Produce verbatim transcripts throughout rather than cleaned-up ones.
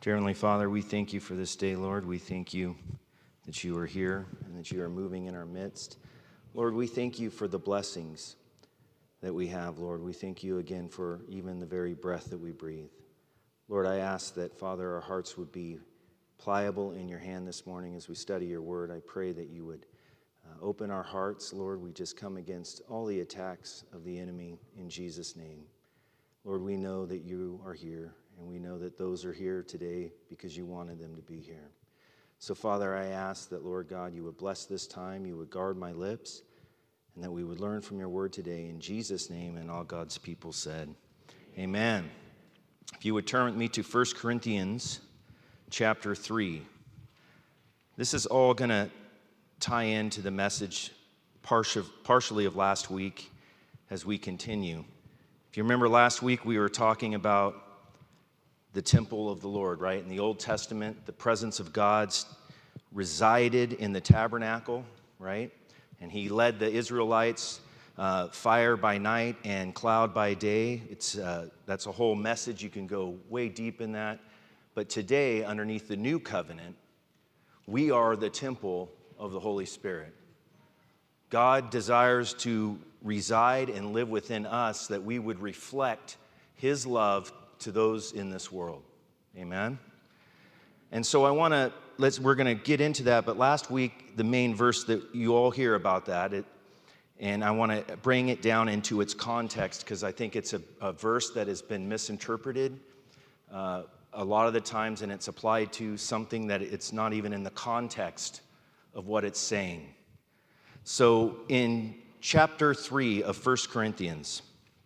Dear Heavenly Father, we thank you for this day, Lord. We thank you that you are here and that you are moving in our midst. Lord, we thank you for the blessings that we have, Lord. We thank you again for even the very breath that we breathe. Lord, I ask that, Father, our hearts would be pliable in your hand this morning as we study your word. I pray that you would uh, open our hearts, Lord. We just come against all the attacks of the enemy in Jesus' name. Lord, we know that you are here, and we know that those are here today because you wanted them to be here. So, Father, I ask that, Lord God, you would bless this time, you would guard my lips, and that we would learn from your word today in Jesus' name, and all God's people said, amen. If you would turn with me to First Corinthians chapter three. This is all going to tie into the message partially of last week as we continue. If you remember last week, we were talking about the temple of the Lord, right? In the Old Testament, the presence of God resided in the tabernacle, right? And he led the Israelites uh, fire by night and cloud by day. It's uh, that's a whole message. You can go way deep in that. But today, underneath the new covenant, we are the temple of the Holy Spirit. God desires to reside and live within us that we would reflect his love to those in this world. Amen? And so I want to, let's, we're going to get into that, but last week, the main verse that you all hear about that, it, and I want to bring it down into its context because I think it's a, a verse that has been misinterpreted uh, a lot of the times, and it's applied to something that it's not even in the context of what it's saying. So in chapter three of First Corinthians,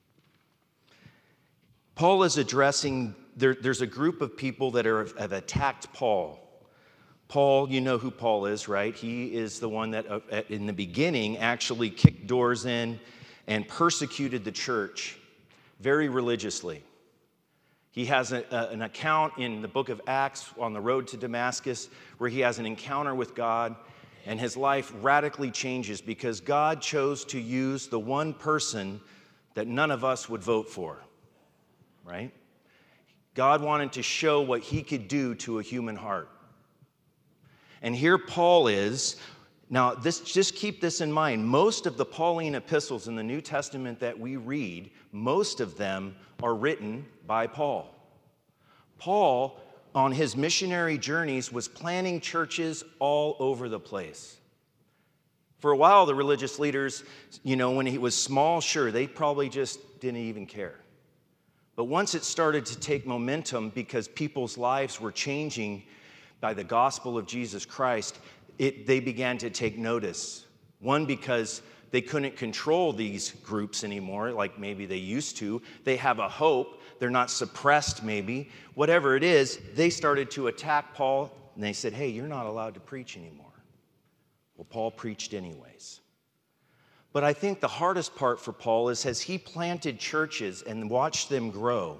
Paul is addressing, there, there's a group of people that are, have attacked Paul. Paul, you know who Paul is, right? He is the one that uh, in the beginning actually kicked doors in and persecuted the church very religiously. He has a, a, an account in the book of Acts on the road to Damascus where he has an encounter with God and his life radically changes because God chose to use the one person that none of us would vote for. Right? God wanted to show what he could do to a human heart. And here Paul is. Now, this, just keep this in mind. Most of the Pauline epistles in the New Testament that we read, most of them are written by Paul. Paul, on his missionary journeys, was planting churches all over the place. For a while, the religious leaders, you know, when he was small, sure, they probably just didn't even care. But once it started to take momentum because people's lives were changing by the gospel of Jesus Christ, it, they began to take notice. One, because they couldn't control these groups anymore like maybe they used to. They have a hope. They're not suppressed maybe. Whatever it is, they started to attack Paul, and they said, hey, you're not allowed to preach anymore. Well, Paul preached anyways. But I think the hardest part for Paul is as he planted churches and watched them grow.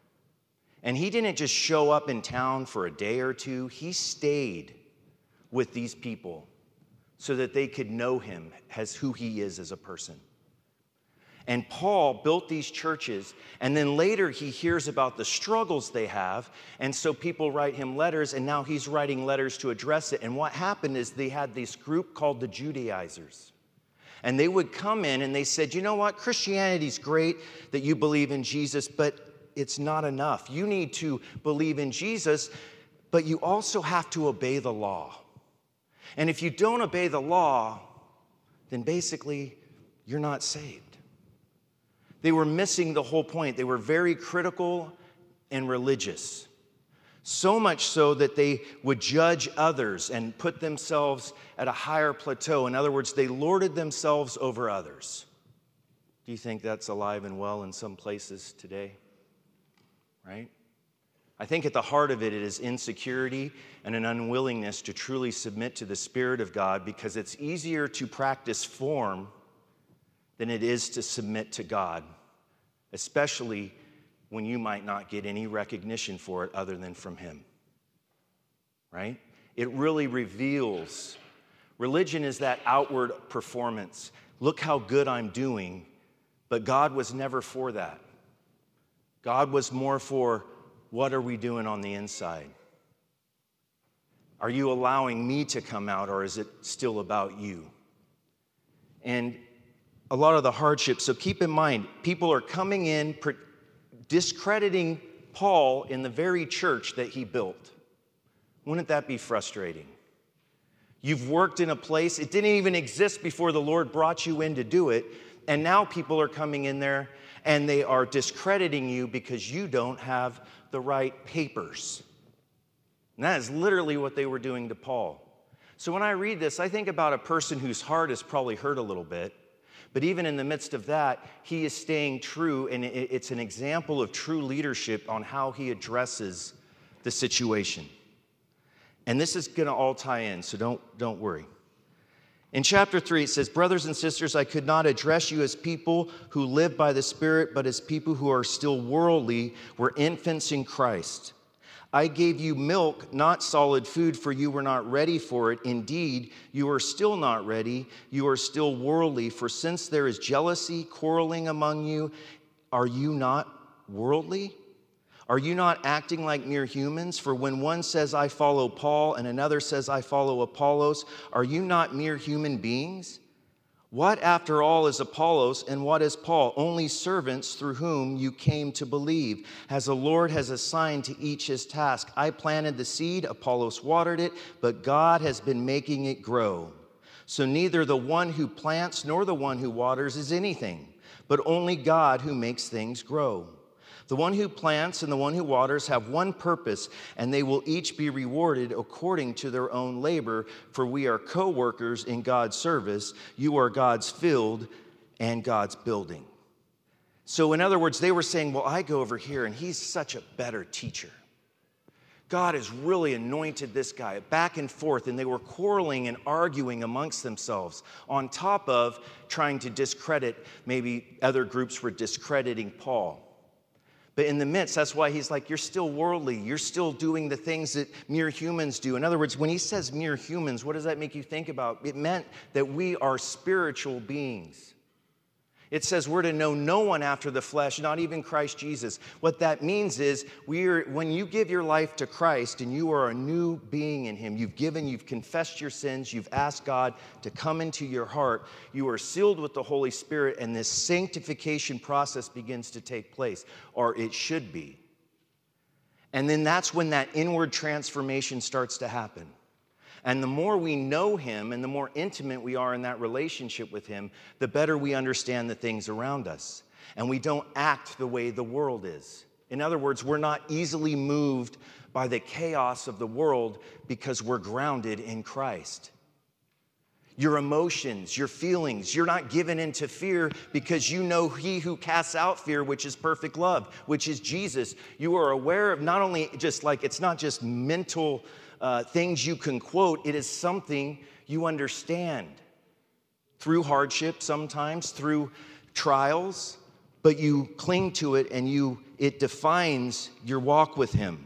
And he didn't just show up in town for a day or two. He stayed with these people so that they could know him as who he is as a person. And Paul built these churches, and then later he hears about the struggles they have, and so people write him letters, and now he's writing letters to address it. And what happened is they had this group called the Judaizers. And they would come in and they said, you know what, Christianity's great that you believe in Jesus, but it's not enough. You need to believe in Jesus, but you also have to obey the law. And if you don't obey the law, then basically you're not saved. They were missing the whole point. They were very critical and religious. So much so that they would judge others and put themselves at a higher plateau. In other words, they lorded themselves over others. Do you think that's alive and well in some places today? Right? I think at the heart of it, it is insecurity and an unwillingness to truly submit to the Spirit of God because it's easier to practice form than it is to submit to God, especially when you might not get any recognition for it other than from him, right? It really reveals. Religion is that outward performance. Look how good I'm doing, but God was never for that. God was more for what are we doing on the inside? Are you allowing me to come out, or is it still about you? And a lot of the hardships, so keep in mind, people are coming in discrediting Paul in the very church that he built. Wouldn't that be frustrating? You've worked in a place, it didn't even exist before the Lord brought you in to do it, and now people are coming in there and they are discrediting you because you don't have the right papers. And that is literally what they were doing to Paul. So when I read this, I think about a person whose heart is probably hurt a little bit, but even in the midst of that, he is staying true, and it's an example of true leadership on how he addresses the situation. And this is going to all tie in, so don't, don't worry. In chapter three, it says, brothers and sisters, I could not address you as people who live by the Spirit, but as people who are still worldly, were infants in Christ. I gave you milk, not solid food, for you were not ready for it. Indeed, you are still not ready. You are still worldly. For since there is jealousy, quarreling among you, are you not worldly? Are you not acting like mere humans? For when one says, I follow Paul, and another says, I follow Apollos, are you not mere human beings? What, after all, is Apollos, and what is Paul? Only servants through whom you came to believe, as the Lord has assigned to each his task. I planted the seed, Apollos watered it, but God has been making it grow. So neither the one who plants nor the one who waters is anything, but only God who makes things grow. The one who plants and the one who waters have one purpose, and they will each be rewarded according to their own labor, for we are co-workers in God's service. You are God's field and God's building. So in other words, they were saying, well, I go over here, and he's such a better teacher. God has really anointed this guy, back and forth, and they were quarreling and arguing amongst themselves on top of trying to discredit, maybe other groups were discrediting Paul. But in the midst, that's why he's like, you're still worldly. You're still doing the things that mere humans do. In other words, when he says mere humans, what does that make you think about? It meant that we are spiritual beings. It says we're to know no one after the flesh, not even Christ Jesus. What that means is we are, when you give your life to Christ and you are a new being in him, you've given, you've confessed your sins, you've asked God to come into your heart, you are sealed with the Holy Spirit, and this sanctification process begins to take place, or it should be. And then that's when that inward transformation starts to happen. And the more we know him and the more intimate we are in that relationship with him, the better we understand the things around us. And we don't act the way the world is. In other words, we're not easily moved by the chaos of the world because we're grounded in Christ. Your emotions, your feelings, you're not given into fear because you know he who casts out fear, which is perfect love, which is Jesus. You are aware of not only just like, it's not just mental Uh, things you can quote, it is something you understand through hardship sometimes, through trials, but you cling to it and you it defines your walk with him.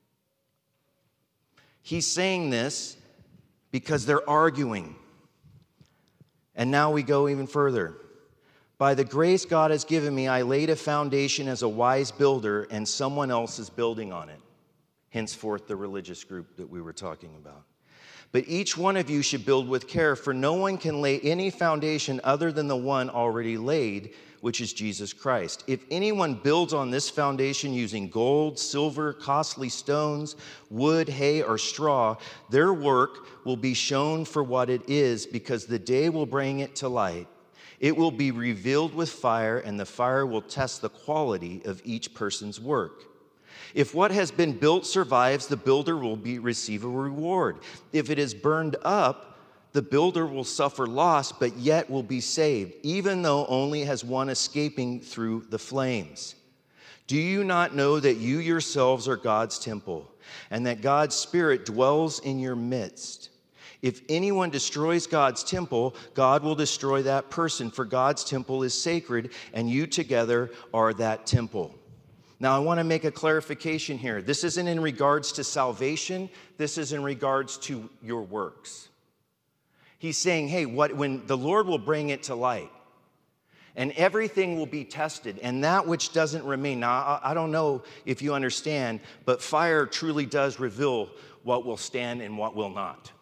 He's saying this because they're arguing. And now we go even further. By the grace God has given me, I laid a foundation as a wise builder, and someone else is building on it. Henceforth, the religious group that we were talking about. But each one of you should build with care, for no one can lay any foundation other than the one already laid, which is Jesus Christ. If anyone builds on this foundation using gold, silver, costly stones, wood, hay, or straw, their work will be shown for what it is, because the day will bring it to light. It will be revealed with fire, and the fire will test the quality of each person's work. If what has been built survives, the builder will be, receive a reward. If it is burned up, the builder will suffer loss, but yet will be saved, even though only as one escaping through the flames. Do you not know that you yourselves are God's temple, and that God's Spirit dwells in your midst? If anyone destroys God's temple, God will destroy that person, for God's temple is sacred, and you together are that temple. Now, I want to make a clarification here. This isn't in regards to salvation. This is in regards to your works. He's saying, hey, what, when the Lord will bring it to light, and everything will be tested, and that which doesn't remain. Now, I don't know if you understand, but fire truly does reveal what will stand and what will not.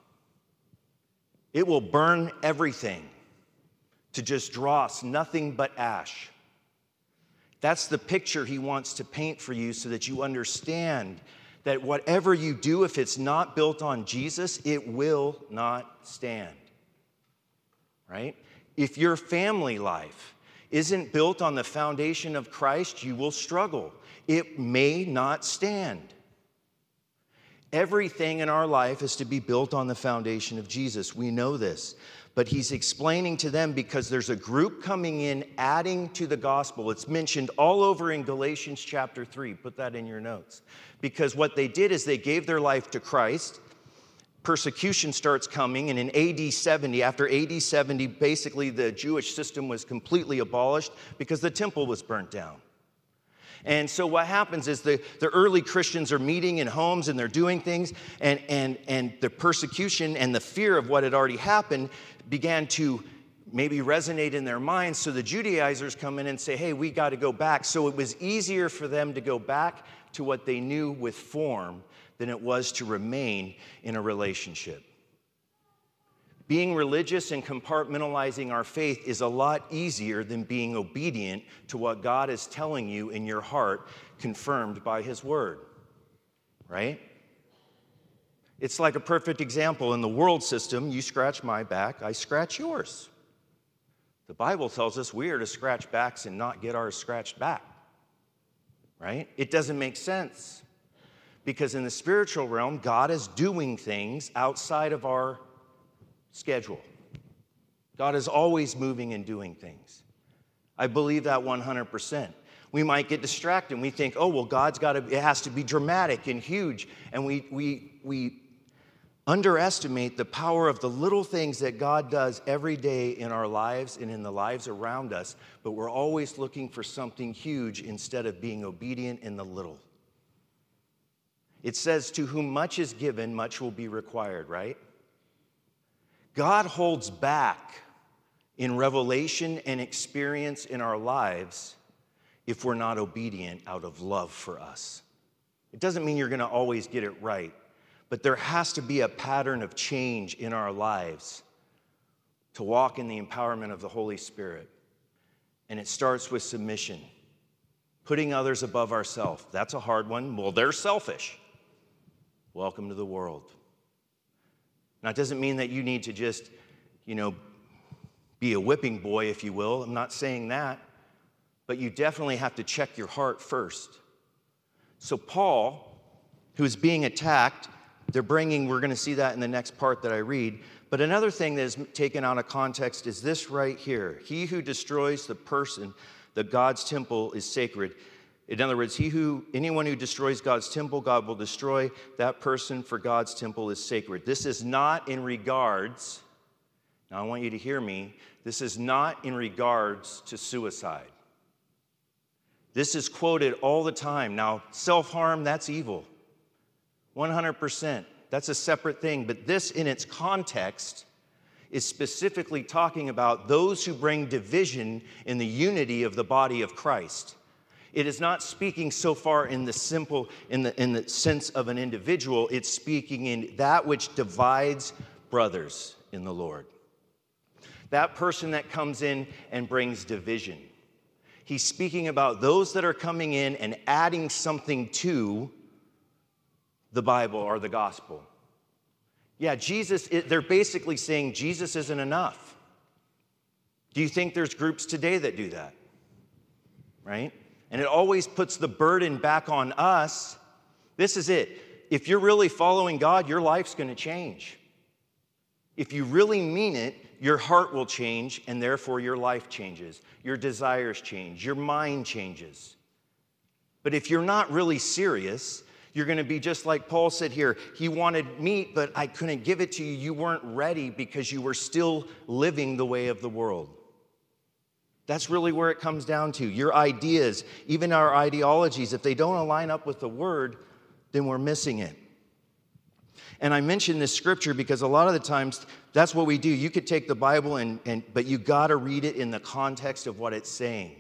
It will burn everything to just dross, nothing but ash. That's the picture he wants to paint for you so that you understand that whatever you do, if it's not built on Jesus, it will not stand, right? If your family life isn't built on the foundation of Christ, you will struggle. It may not stand. Everything in our life is to be built on the foundation of Jesus. We know this. But he's explaining to them because there's a group coming in adding to the gospel. It's mentioned all over in Galatians chapter three. Put that in your notes. Because what they did is they gave their life to Christ. Persecution starts coming, and in A D seventy, after A D seventy, basically the Jewish system was completely abolished because the temple was burnt down. And so what happens is the, the early Christians are meeting in homes and they're doing things, and, and, and the persecution and the fear of what had already happened began to maybe resonate in their minds. So the Judaizers come in and say, hey, we got to go back. So it was easier for them to go back to what they knew with form than it was to remain in a relationship. Being religious and compartmentalizing our faith is a lot easier than being obedient to what God is telling you in your heart, confirmed by his word, right? It's like a perfect example. In the world system, you scratch my back, I scratch yours. The Bible tells us we are to scratch backs and not get ours scratched back, right? It doesn't make sense because in the spiritual realm, God is doing things outside of our schedule. God is always moving and doing things. I believe that one hundred percent. We might get distracted and we think, oh, well, God's got to, it has to be dramatic and huge. And we, we, we underestimate the power of the little things that God does every day in our lives and in the lives around us. But we're always looking for something huge instead of being obedient in the little. It says, to whom much is given, much will be required, right? God holds back in revelation and experience in our lives if we're not obedient out of love for us. It doesn't mean you're going to always get it right, but there has to be a pattern of change in our lives to walk in the empowerment of the Holy Spirit. And it starts with submission, putting others above ourselves. That's a hard one. Well, they're selfish. Welcome to the world. Now, it doesn't mean that you need to just, you know, be a whipping boy, if you will. I'm not saying that. But you definitely have to check your heart first. So Paul, who is being attacked, they're bringing, we're going to see that in the next part that I read. But another thing that is taken out of context is this right here. He who destroys the person, the God's temple is sacred. In other words, he who, anyone who destroys God's temple, God will destroy that person, for God's temple is sacred. This is not in regards, now I want you to hear me, this is not in regards to suicide. This is quoted all the time. Now, self-harm, that's evil. one hundred percent. That's a separate thing. But this, in its context, is specifically talking about those who bring division in the unity of the body of Christ. It is not speaking so far in the simple, in the, in the sense of an individual. It's speaking in that which divides brothers in the Lord. That person that comes in and brings division. He's speaking about those that are coming in and adding something to the Bible or the gospel. Yeah, Jesus, they're basically saying Jesus isn't enough. Do you think there's groups today that do that? Right? And it always puts the burden back on us. This is it. If you're really following God, your life's going to change. If you really mean it, your heart will change, and therefore your life changes. Your desires change. Your mind changes. But if you're not really serious, you're going to be just like Paul said here. He wanted meat, but I couldn't give it to you. You weren't ready because you were still living the way of the world. That's really where it comes down to. Your ideas, even our ideologies, if they don't align up with the word, then we're missing it. And I mention this scripture because a lot of the times that's what we do. You could take the Bible, and, and but you got to read it in the context of what it's saying.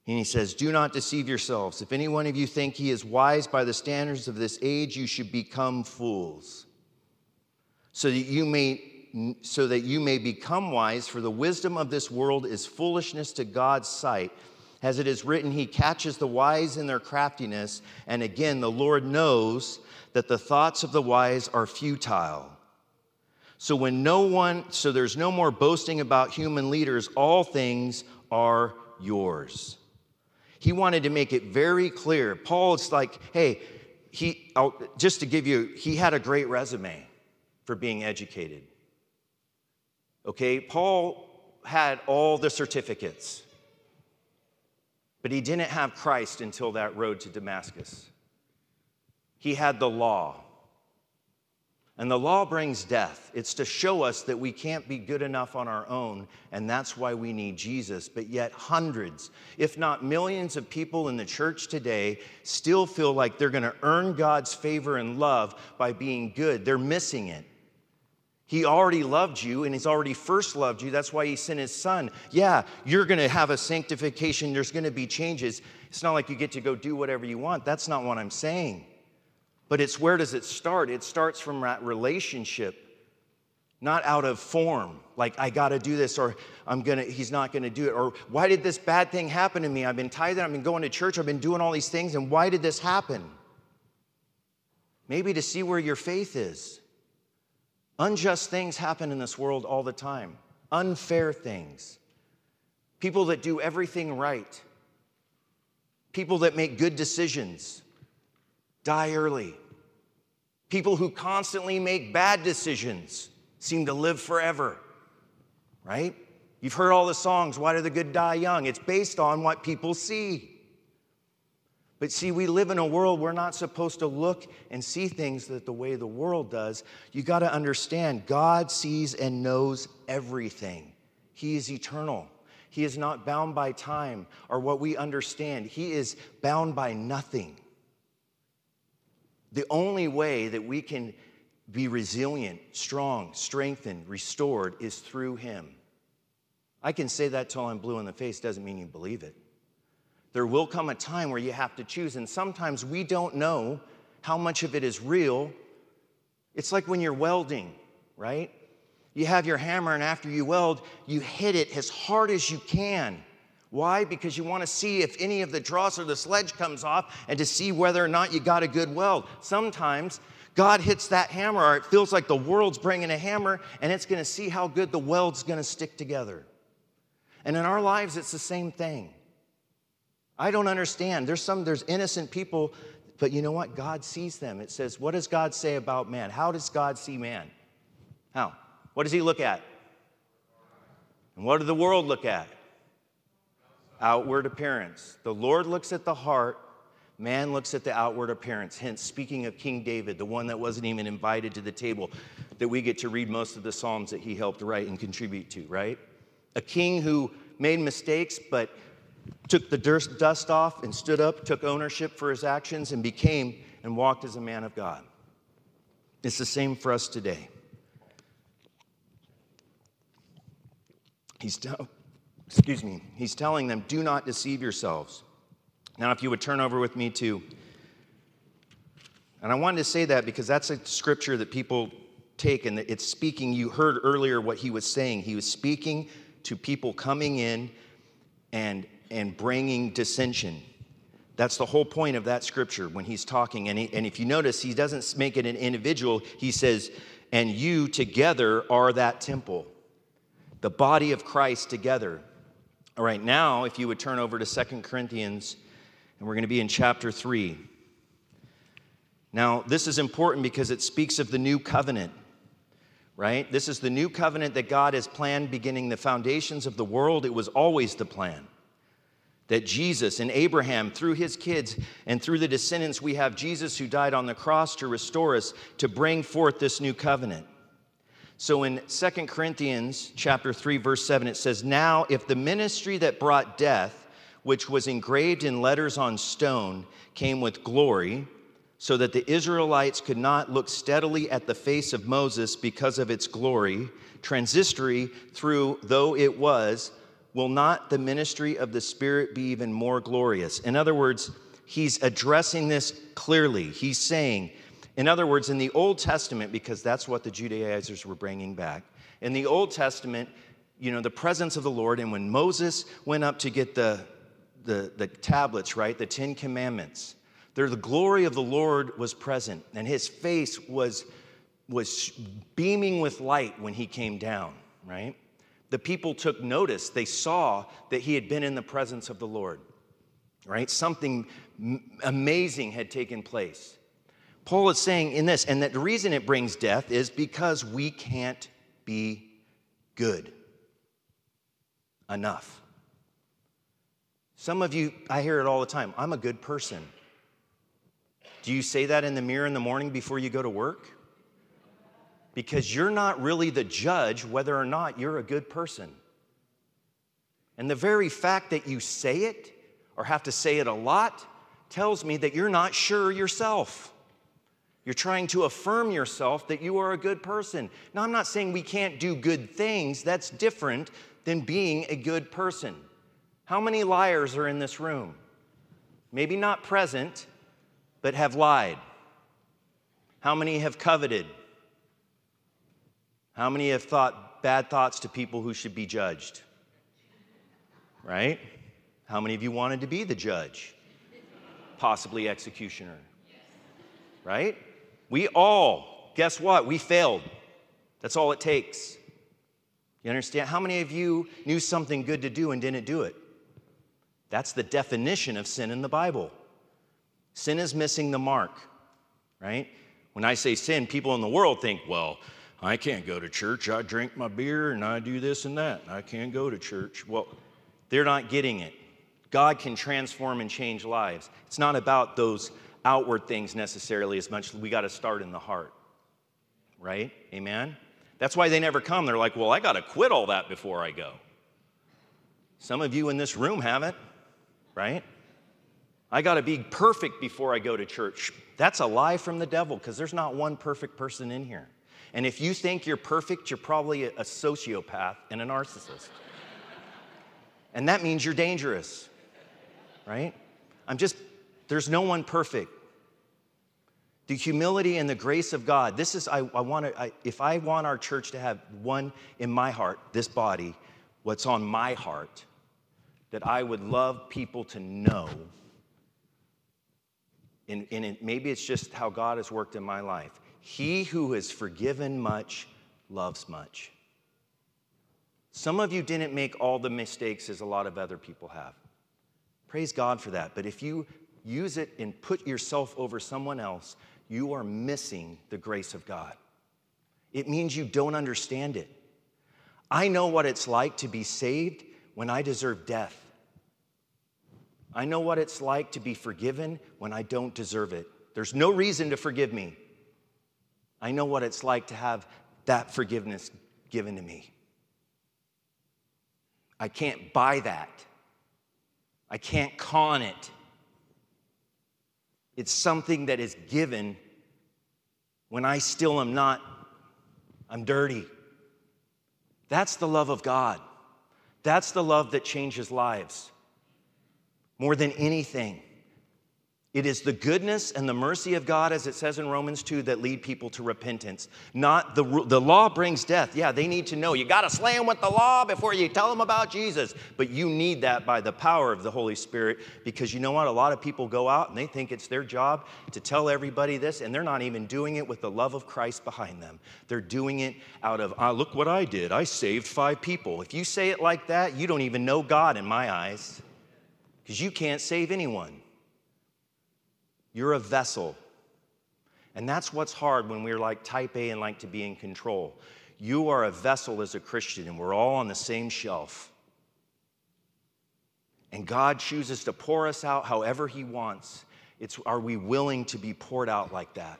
And he says, do not deceive yourselves. If any one of you think he is wise by the standards of this age, you should become fools, so that you may, so that you may become wise, for the wisdom of this world is foolishness to God's sight. As it is written, he catches the wise in their craftiness. And again, the Lord knows that the thoughts of the wise are futile. So when no one, so there's no more boasting about human leaders. All things are yours. He wanted to make it very clear. Paul's like, hey, he, I'll, just to give you, he had a great resume for being educated. Okay, Paul had all the certificates, but he didn't have Christ until that road to Damascus. He had the law. And the law brings death. It's to show us that we can't be good enough on our own, and that's why we need Jesus. But yet hundreds, if not millions of people in the church today still feel like they're going to earn God's favor and love by being good. They're missing it. He already loved you, and he's already first loved you. That's why he sent his son. Yeah, you're going to have a sanctification. There's going to be changes. It's not like you get to go do whatever you want. That's not what I'm saying. But it's where does it start? It starts from that relationship, not out of form. Like, I got to do this, or I'm gonna. He's not going to do it. Or why did this bad thing happen to me? I've been tithing, I've been going to church, I've been doing all these things, and why did this happen? Maybe to see where your faith is. Unjust things happen in this world all the time. Unfair things. People that do everything right. People that make good decisions die early. People who constantly make bad decisions seem to live forever, right? You've heard all the songs, Why Do the Good Die Young? It's based on what people see. But see, we live in a world we're not supposed to look and see things that the way the world does. You got to understand, God sees and knows everything. He is eternal. He is not bound by time or what we understand. He is bound by nothing. The only way that we can be resilient, strong, strengthened, restored is through him. I can say that till I'm blue in the face, doesn't mean you believe it. There will come a time where you have to choose, and sometimes we don't know how much of it is real. It's like when you're welding, right? You have your hammer, and after you weld, you hit it as hard as you can. Why? Because you want to see if any of the dross or the sledge comes off and to see whether or not you got a good weld. Sometimes God hits that hammer, or it feels like the world's bringing a hammer, and it's going to see how good the weld's going to stick together. And in our lives, it's the same thing. I don't understand. There's some, there's innocent people, but you know what? God sees them. It says, what does God say about man? How does God see man? How? What does he look at? And what does the world look at? Outward appearance. The Lord looks at the heart. Man looks at the outward appearance. Hence, speaking of King David, the one that wasn't even invited to the table, that we get to read most of the Psalms that he helped write and contribute to, right? A king who made mistakes, but took the dust off and stood up, took ownership for his actions, and became and walked as a man of God. It's the same for us today. He's, te- excuse me, he's telling them, do not deceive yourselves. Now, if you would turn over with me to, and I wanted to say that because that's a scripture that people take, and it's speaking, you heard earlier what he was saying. He was speaking to people coming in and and bringing dissension. That's the whole point of that scripture when he's talking. And, he, and if you notice, he doesn't make it an individual. He says, and you together are that temple, the body of Christ together. All right, now, if you would turn over to Second Corinthians, and we're going to be in chapter three. Now, this is important because it speaks of the new covenant, right? This is the new covenant that God has planned beginning the foundations of the world. It was always the plan. That Jesus and Abraham, through his kids and through the descendants, we have Jesus who died on the cross to restore us, to bring forth this new covenant. So in Second Corinthians chapter three, verse seven, it says, now if the ministry that brought death, which was engraved in letters on stone, came with glory, so that the Israelites could not look steadily at the face of Moses because of its glory, transitory through though it was, will not the ministry of the Spirit be even more glorious? In other words, he's addressing this clearly. He's saying, in other words, in the Old Testament, because that's what the Judaizers were bringing back, in the Old Testament, you know, the presence of the Lord, and when Moses went up to get the, the, the tablets, right, the Ten Commandments, there the glory of the Lord was present, and his face was, was beaming with light when he came down, right? The people took notice. They saw that he had been in the presence of the Lord, right? Something amazing had taken place. Paul is saying in this, and that the reason it brings death is because we can't be good enough. Some of you, I hear it all the time, I'm a good person. Do you say that in the mirror in the morning before you go to work? Because you're not really the judge whether or not you're a good person. And the very fact that you say it, or have to say it a lot, tells me that you're not sure yourself. You're trying to affirm yourself that you are a good person. Now, I'm not saying we can't do good things. That's different than being a good person. How many liars are in this room? Maybe not present, but have lied. How many have coveted? How many have thought bad thoughts to people who should be judged? Right? How many of you wanted to be the judge? Possibly executioner. Right? We all, guess what? We failed. That's all it takes. You understand? How many of you knew something good to do and didn't do it? That's the definition of sin in the Bible. Sin is missing the mark, right? When I say sin, people in the world think, well, I can't go to church. I drink my beer and I do this and that. I can't go to church. Well, they're not getting it. God can transform and change lives. It's not about those outward things necessarily as much as we got to start in the heart, right? Amen? That's why they never come. They're like, well, I got to quit all that before I go. Some of you in this room haven't, right? I got to be perfect before I go to church. That's a lie from the devil because there's not one perfect person in here. And if you think you're perfect, you're probably a sociopath and a narcissist. And that means you're dangerous, right? I'm just, there's no one perfect. The humility and the grace of God, this is, I, I want to, I, if I want our church to have one in my heart, this body, what's on my heart, that I would love people to know, and, and it, maybe it's just how God has worked in my life. He who is forgiven much loves much. Some of you didn't make all the mistakes as a lot of other people have. Praise God for that. But if you use it and put yourself over someone else, you are missing the grace of God. It means you don't understand it. I know what it's like to be saved when I deserve death. I know what it's like to be forgiven when I don't deserve it. There's no reason to forgive me. I know what it's like to have that forgiveness given to me. I can't buy that. I can't con it. It's something that is given when I still am not, I'm dirty. That's the love of God. That's the love that changes lives. More than anything, it is the goodness and the mercy of God, as it says in Romans two, that lead people to repentance. Not the, the law brings death. Yeah, they need to know. You got to slay them with the law before you tell them about Jesus. But you need that by the power of the Holy Spirit, because you know what? A lot of people go out and they think it's their job to tell everybody this, and they're not even doing it with the love of Christ behind them. They're doing it out of, ah, look what I did. I saved five people. If you say it like that, you don't even know God in my eyes, because you can't save anyone. You're a vessel. And that's what's hard when we're like type A and like to be in control. You are a vessel as a Christian, and we're all on the same shelf. And God chooses to pour us out however He wants. It's, are we willing to be poured out like that?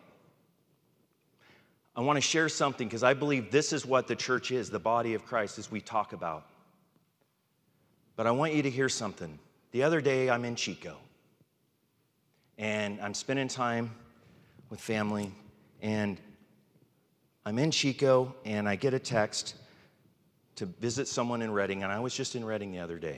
I want to share something because I believe this is what the church is, the body of Christ, as we talk about. But I want you to hear something. The other day, I'm in Chico. And I'm spending time with family, and I'm in Chico, and I get a text to visit someone in Redding, and I was just in Redding the other day.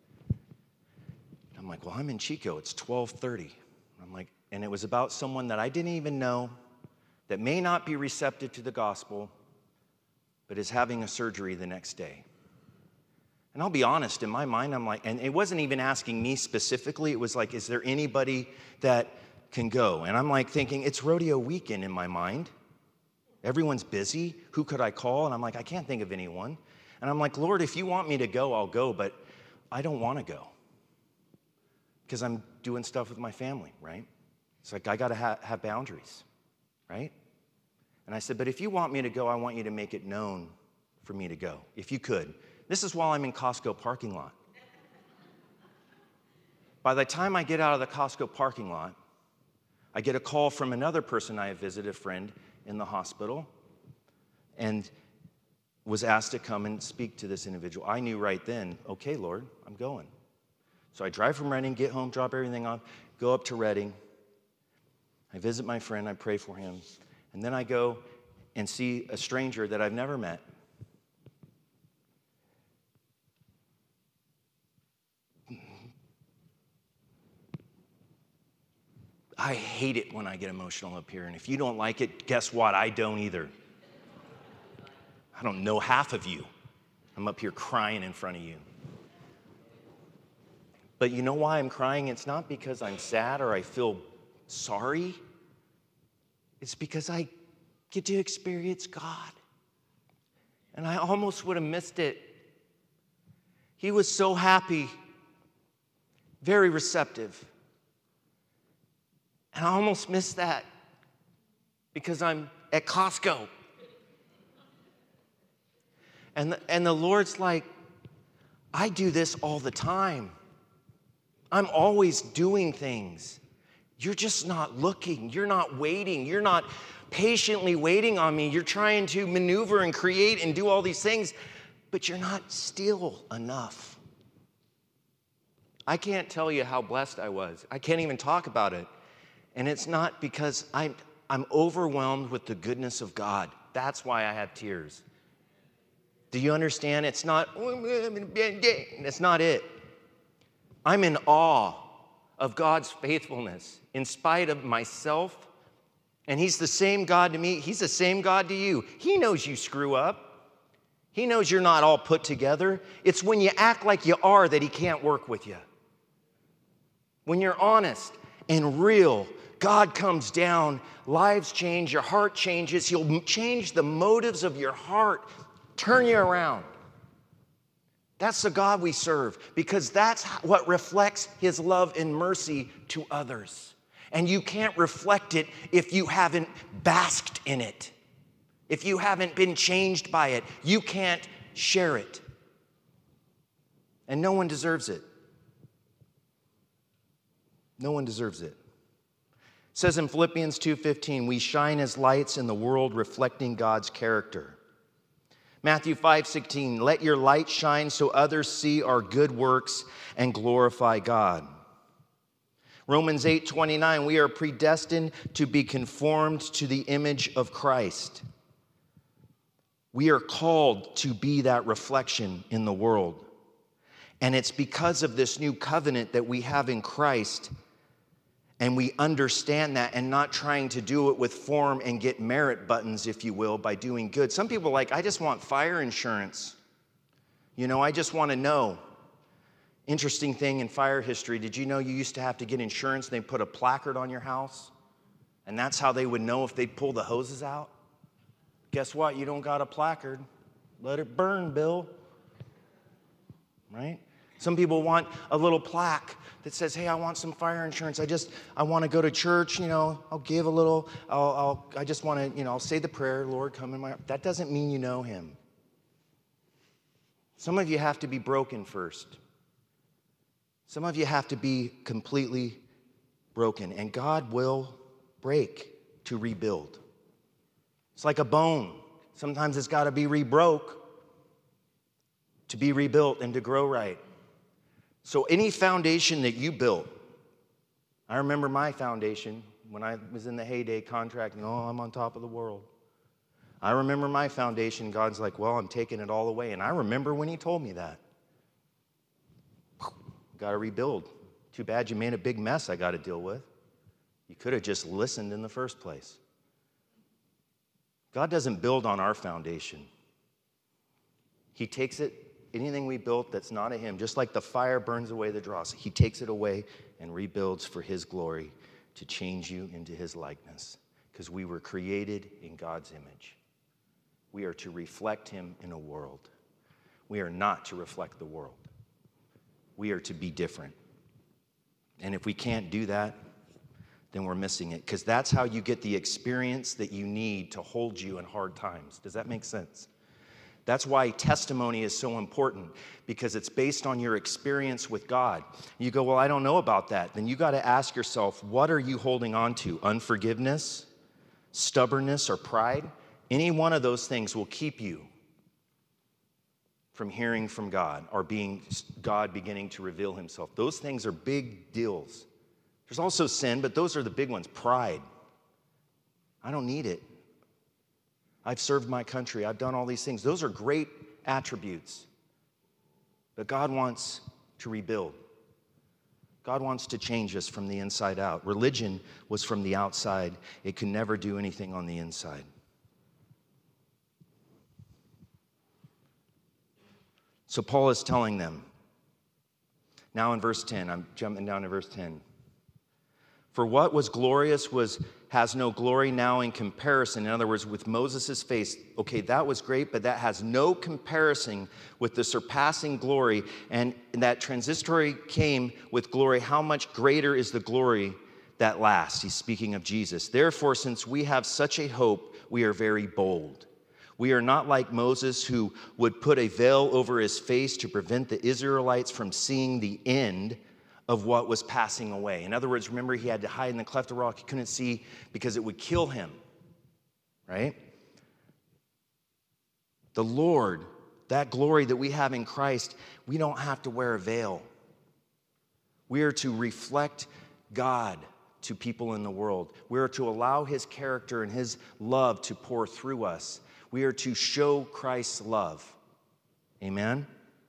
I'm like, well, I'm in Chico. It's twelve thirty. I'm like, and it was about someone that I didn't even know that may not be receptive to the gospel, but is having a surgery the next day. And I'll be honest, in my mind, I'm like, and it wasn't even asking me specifically. It was like, is there anybody that can go? And I'm like thinking, it's rodeo weekend in my mind. Everyone's busy. Who could I call? And I'm like, I can't think of anyone. And I'm like, Lord, if you want me to go, I'll go, but I don't want to go because I'm doing stuff with my family, right? It's like, I got to ha- have boundaries, right? And I said, but if you want me to go, I want you to make it known for me to go, if you could. This is while I'm in Costco parking lot. By the time I get out of the Costco parking lot, I get a call from another person I have visited, a friend in the hospital, and was asked to come and speak to this individual. I knew right then, okay, Lord, I'm going. So I drive from Redding, get home, drop everything off, go up to Redding. I visit my friend, I pray for him, and then I go and see a stranger that I've never met. I hate it when I get emotional up here, and if you don't like it, guess what? I don't either. I don't know half of you. I'm up here crying in front of you. But you know why I'm crying? It's not because I'm sad or I feel sorry. It's because I get to experience God. And I almost would have missed it. He was so happy, very receptive. And I almost missed that because I'm at Costco. And the, and the Lord's like, I do this all the time. I'm always doing things. You're just not looking. You're not waiting. You're not patiently waiting on me. You're trying to maneuver and create and do all these things, but you're not still enough. I can't tell you how blessed I was. I can't even talk about it. And it's not because I'm, I'm overwhelmed with the goodness of God. That's why I have tears. Do you understand? It's not, it's not it. I'm in awe of God's faithfulness in spite of myself. And He's the same God to me. He's the same God to you. He knows you screw up. He knows you're not all put together. It's when you act like you are that He can't work with you. When you're honest and real, God comes down, lives change, your heart changes. He'll change the motives of your heart, turn you around. That's the God we serve, because that's what reflects His love and mercy to others. And you can't reflect it if you haven't basked in it. If you haven't been changed by it, you can't share it. And no one deserves it. No one deserves it. It says in Philippians two fifteen, we shine as lights in the world reflecting God's character. Matthew five sixteen, let your light shine so others see our good works and glorify God. Romans eight twenty-nine, we are predestined to be conformed to the image of Christ. We are called to be that reflection in the world. And it's because of this new covenant that we have in Christ. And we understand that and not trying to do it with form and get merit buttons, if you will, by doing good. Some people are like, I just want fire insurance. You know, I just want to know. Interesting thing in fire history, did you know you used to have to get insurance and they put a placard on your house? And that's how they would know if they'd pull the hoses out? Guess what? You don't got a placard. Let it burn, Bill. Right? Some people want a little plaque that says, hey, I want some fire insurance. I just, I want to go to church, you know, I'll give a little, I'll, I'll I just want to, you know, I'll say the prayer, Lord, come in my, that doesn't mean you know Him. Some of you have to be broken first. Some of you have to be completely broken, and God will break to rebuild. It's like a bone. Sometimes it's got to be rebroke to be rebuilt and to grow right. So any foundation that you built, I remember my foundation when I was in the heyday contracting, oh, I'm on top of the world. I remember my foundation. God's like, well, I'm taking it all away. And I remember when he told me that. Got to rebuild. Too bad you made a big mess I got to deal with. You could have just listened in the first place. God doesn't build on our foundation. He takes it, anything we built that's not of him, just like the fire burns away the dross, he takes it away and rebuilds for his glory to change you into his likeness. Because we were created in God's image. We are to reflect him in a world. We are not to reflect the world. We are to be different. And if we can't do that, then we're missing it. Because that's how you get the experience that you need to hold you in hard times. Does that make sense? That's why testimony is so important, because it's based on your experience with God. You go, well, I don't know about that. Then you got to ask yourself, what are you holding on to? Unforgiveness, stubbornness, or pride? Any one of those things will keep you from hearing from God or being God beginning to reveal himself. Those things are big deals. There's also sin, but those are the big ones. Pride. I don't need it. I've served my country. I've done all these things. Those are great attributes. But God wants to rebuild. God wants to change us from the inside out. Religion was from the outside. It could never do anything on the inside. So Paul is telling them, now in verse ten, I'm jumping down to verse ten. For what was glorious was has no glory now in comparison. In other words, with Moses' face, okay, that was great, but that has no comparison with the surpassing glory. And that transitory came with glory. How much greater is the glory that lasts? He's speaking of Jesus. Therefore, since we have such a hope, we are very bold. We are not like Moses, who would put a veil over his face to prevent the Israelites from seeing the end of what was passing away. In other words, remember, he had to hide in the cleft of rock. He couldn't see because it would kill him, right? The Lord, that glory that we have in Christ, we don't have to wear a veil. We are to reflect God to people in the world. We are to allow his character and his love to pour through us. We are to show Christ's love. Amen?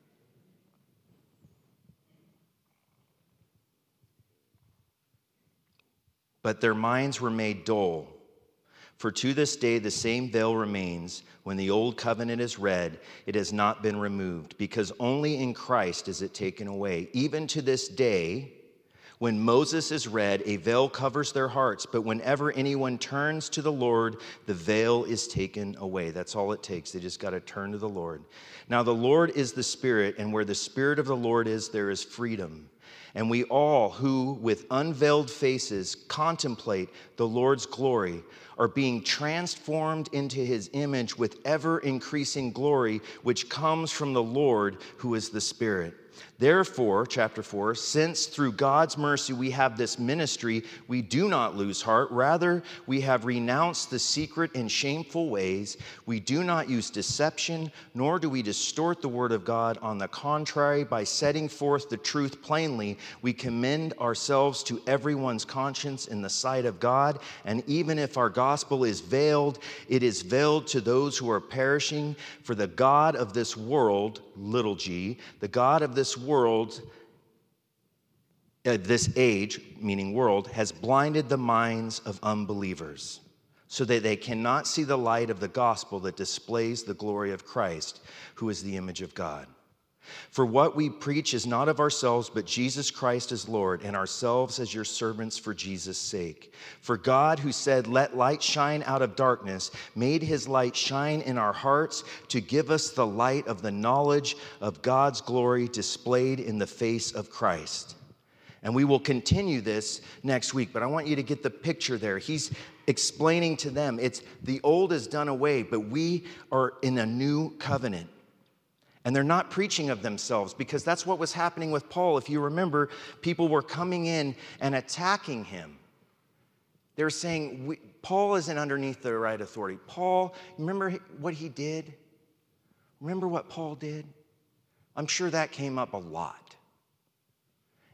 But their minds were made dull. For to this day the same veil remains. When the old covenant is read, it has not been removed, because only in Christ is it taken away. Even to this day, when Moses is read, a veil covers their hearts, but whenever anyone turns to the Lord, the veil is taken away. That's all it takes. They just got to turn to the Lord. Now the Lord is the Spirit, and where the Spirit of the Lord is, there is freedom. And we all who with unveiled faces contemplate the Lord's glory are being transformed into his image with ever-increasing glory, which comes from the Lord, who is the Spirit. Therefore, chapter four, since through God's mercy we have this ministry, we do not lose heart. Rather, we have renounced the secret and shameful ways. We do not use deception, nor do we distort the word of God. On the contrary, by setting forth the truth plainly, we commend ourselves to everyone's conscience in the sight of God. And even if our gospel is veiled, it is veiled to those who are perishing. For the God of this world, little g, the God of this world, uh, this age, meaning world, has blinded the minds of unbelievers, so that they cannot see the light of the gospel that displays the glory of Christ, who is the image of God. For what we preach is not of ourselves, but Jesus Christ as Lord, and ourselves as your servants for Jesus' sake. For God, who said, "Let light shine out of darkness," made his light shine in our hearts to give us the light of the knowledge of God's glory displayed in the face of Christ. And we will continue this next week, but I want you to get the picture there. He's explaining to them, it's the old is done away, but we are in a new covenant. And they're not preaching of themselves, because that's what was happening with Paul. If you remember, people were coming in and attacking him. They're saying, we, Paul isn't underneath the right authority. Paul, remember what he did? Remember what Paul did? I'm sure that came up a lot.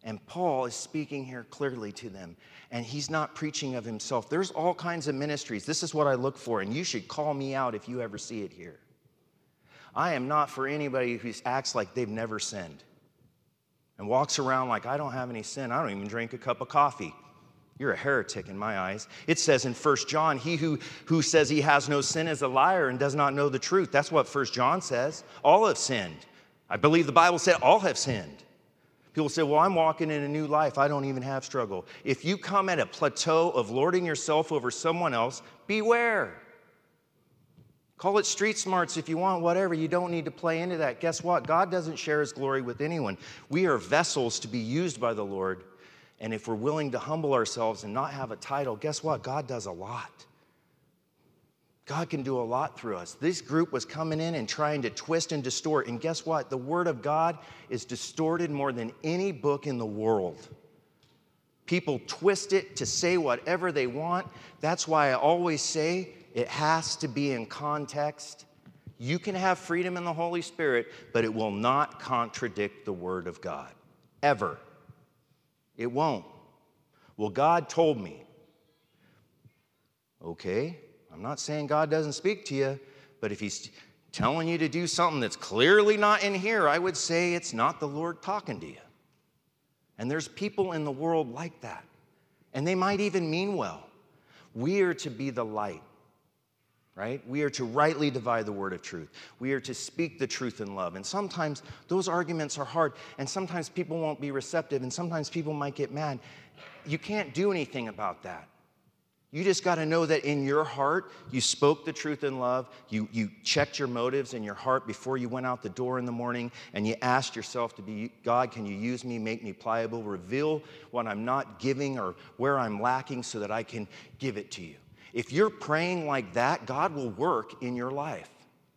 And Paul is speaking here clearly to them, and he's not preaching of himself. There's all kinds of ministries. This is what I look for, and you should call me out if you ever see it here. I am not for anybody who acts like they've never sinned and walks around like, I don't have any sin. I don't even drink a cup of coffee. You're a heretic in my eyes. It says in First John, he who, who says he has no sin is a liar and does not know the truth. That's what First John says. All have sinned. I believe the Bible said all have sinned. People say, well, I'm walking in a new life. I don't even have struggle. If you come at a plateau of lording yourself over someone else, beware. Call it street smarts if you want, whatever. You don't need to play into that. Guess what? God doesn't share his glory with anyone. We are vessels to be used by the Lord. And if we're willing to humble ourselves and not have a title, guess what? God does a lot. God can do a lot through us. This group was coming in and trying to twist and distort. And guess what? The Word of God is distorted more than any book in the world. People twist it to say whatever they want. That's why I always say it has to be in context. You can have freedom in the Holy Spirit, but it will not contradict the Word of God. Ever. It won't. Well, God told me. Okay. I'm not saying God doesn't speak to you, but if he's telling you to do something that's clearly not in here, I would say it's not the Lord talking to you. And there's people in the world like that. And they might even mean well. We are to be the light, right? We are to rightly divide the word of truth. We are to speak the truth in love. And sometimes those arguments are hard, and sometimes people won't be receptive, and sometimes people might get mad. You can't do anything about that. You just got to know that in your heart, you spoke the truth in love. You, you checked your motives in your heart before you went out the door in the morning, and you asked yourself to be, God, can you use me, make me pliable, reveal what I'm not giving or where I'm lacking so that I can give it to you. If you're praying like that, God will work in your life.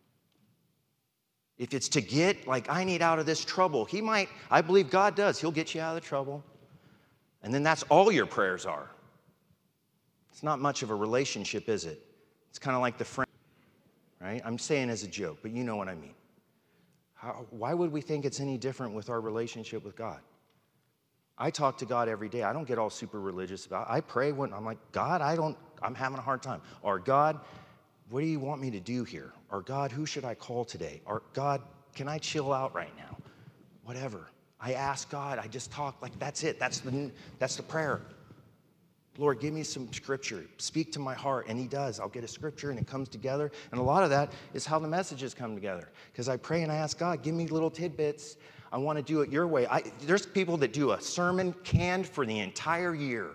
If it's to get, like, I need out of this trouble, he might, I believe God does. He'll get you out of the trouble. And then that's all your prayers are. It's not much of a relationship, is it? It's kind of like the friend, right? I'm saying as a joke, but you know what I mean. How, why would we think it's any different with our relationship with God? I talk to God every day. I don't get all super religious about it. I pray when I'm like, God, I don't, I'm having a hard time. Or God, what do you want me to do here? Or God, who should I call today? Or God, can I chill out right now? Whatever. I ask God, I just talk like that's it. That's the, that's the prayer. Lord, give me some scripture. Speak to my heart. And he does. I'll get a scripture and it comes together. And a lot of that is how the messages come together. Because I pray and I ask God, give me little tidbits. I want to do it your way. I, there's people that do a sermon canned for the entire year.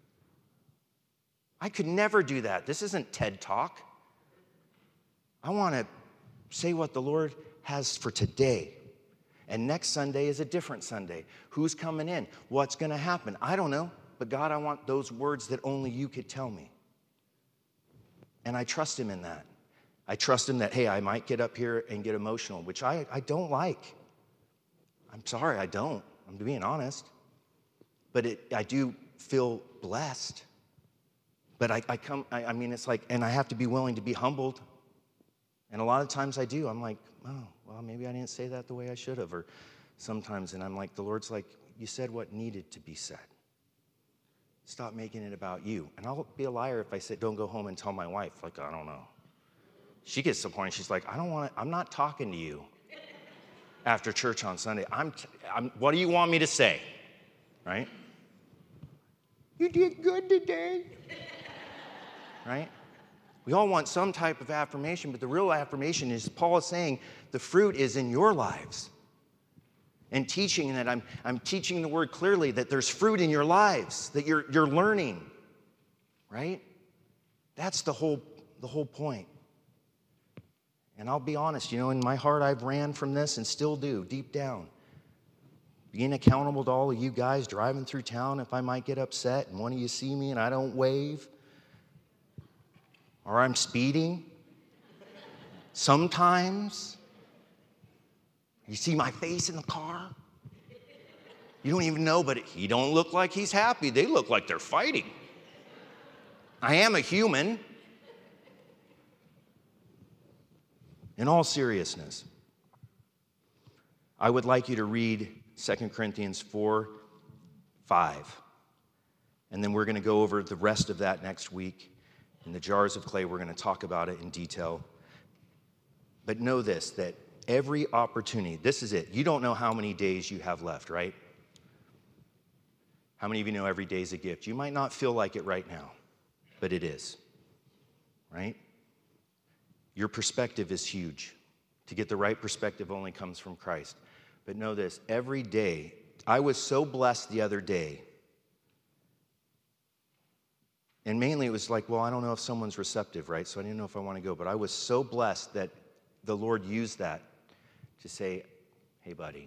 I could never do that. This isn't TED Talk. I want to say what the Lord has for today. And next Sunday is a different Sunday. Who's coming in? What's going to happen? I don't know. But God, I want those words that only you could tell me. And I trust him in that. I trust him that, hey, I might get up here and get emotional, which I, I don't like. I'm sorry, I don't. I'm being honest. But it, I do feel blessed. But I, I come, I, I mean, it's like, and I have to be willing to be humbled. And a lot of times I do. I'm like, oh, well, maybe I didn't say that the way I should have. Or sometimes, and I'm like, the Lord's like, you said what needed to be said. Stop making it about you. And I'll be a liar if I say, don't go home and tell my wife. Like, I don't know. She gets to the point, she's like, I don't want to, I'm not talking to you after church on Sunday. I'm, t- I'm, what do you want me to say? Right? You did good today. Right? We all want some type of affirmation, but the real affirmation is, Paul is saying, the fruit is in your lives. And teaching that I'm, I'm teaching the word clearly, that there's fruit in your lives, that you're, you're learning, right? That's the whole, the whole point. And I'll be honest, you know, in my heart, I've ran from this and still do, deep down. Being accountable to all of you guys driving through town, if I might get upset and one of you see me and I don't wave, or I'm speeding, sometimes. You see my face in the car? You don't even know, but he don't look like he's happy. They look like they're fighting. I am a human. In all seriousness, I would like you to read Second Corinthians four, Five. And then we're going to go over the rest of that next week. In the jars of clay, we're going to talk about it in detail. But know this, that every opportunity, this is it. You don't know how many days you have left, right? How many of you know every day is a gift? You might not feel like it right now, but it is, right? Your perspective is huge. To get the right perspective only comes from Christ. But know this, every day, I was so blessed the other day. And mainly it was like, well, I don't know if someone's receptive, right? So I didn't know if I want to go. But I was so blessed that the Lord used that to say, hey, buddy,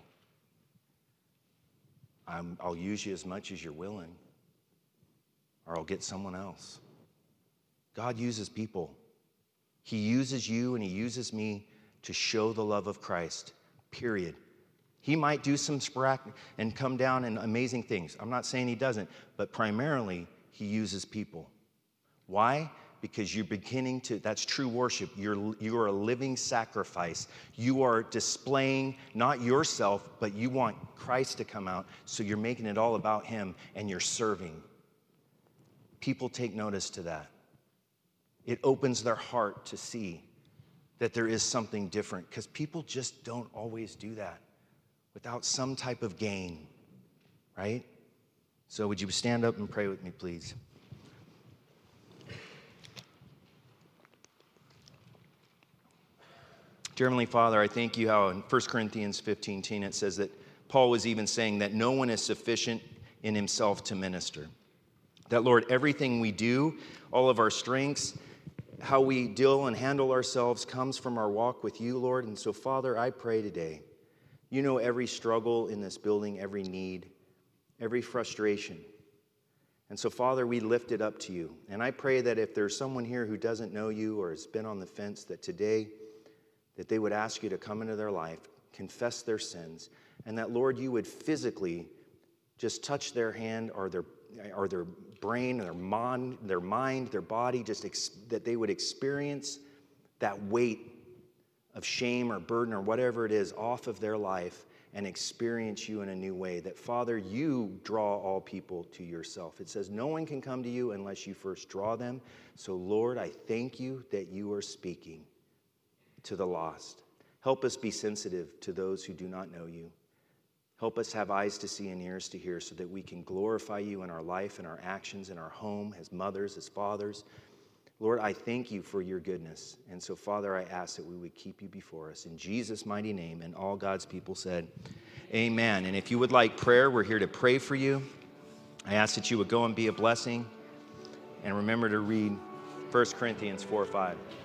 I'm, I'll use you as much as you're willing, or I'll get someone else. God uses people. He uses you and he uses me to show the love of Christ, period. He might do some sporadic and come down in amazing things. I'm not saying he doesn't, but primarily he uses people. Why? Because you're beginning to, that's true worship. You're, you are a living sacrifice. You are displaying not yourself, but you want Christ to come out, so you're making it all about him and you're serving. People take notice to that. It opens their heart to see that there is something different, because people just don't always do that without some type of gain, right? So would you stand up and pray with me, please? Dear Heavenly Father, I thank you how in First Corinthians fifteen ten it says that Paul was even saying that no one is sufficient in himself to minister. That, Lord, everything we do, all of our strengths, how we deal and handle ourselves comes from our walk with you, Lord. And so, Father, I pray today, you know every struggle in this building, every need, every frustration. And so, Father, we lift it up to you. And I pray that if there's someone here who doesn't know you or has been on the fence, that today, that they would ask you to come into their life, confess their sins, and that, Lord, you would physically just touch their hand or their or their brain, their mind, their mind, their body, just ex- that they would experience that weight of shame or burden or whatever it is off of their life and experience you in a new way. That, Father, you draw all people to yourself. It says no one can come to you unless you first draw them. So, Lord, I thank you that you are speaking to the lost. Help us be sensitive to those who do not know you. Help us have eyes to see and ears to hear so that we can glorify you in our life, in our actions, in our home, as mothers, as fathers. Lord, I thank you for your goodness. And so, Father, I ask that we would keep you before us. In Jesus' mighty name, and all God's people said, amen. And if you would like prayer, we're here to pray for you. I ask that you would go and be a blessing. And remember to read First Corinthians four five.